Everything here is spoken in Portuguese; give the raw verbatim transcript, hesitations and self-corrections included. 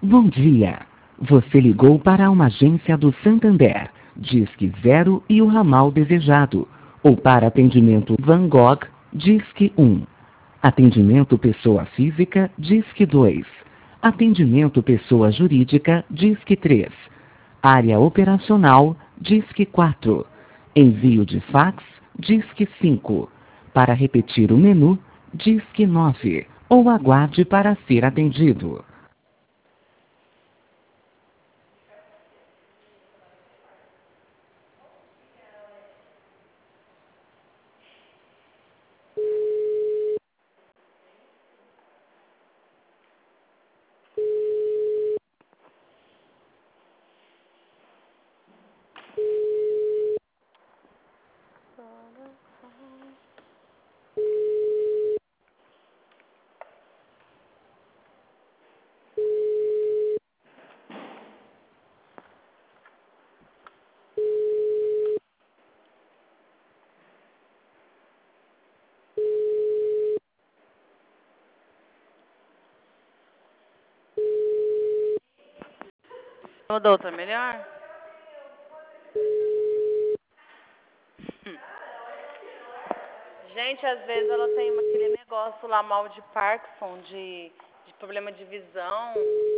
Bom dia. Você ligou para uma agência do Santander, Disque Zero e o ramal desejado. Ou para atendimento Van Gogh, Disque um. Atendimento pessoa física, Disque dois. Atendimento pessoa jurídica, Disque três. Área operacional, Disque quatro. Envio de fax, Disque cinco. Para repetir o menu, Disque nove. Ou aguarde para ser atendido. Ô, doutor, melhor? Hum. Gente, às vezes ela tem aquele negócio lá, mal de Parkinson, de, de problema de visão.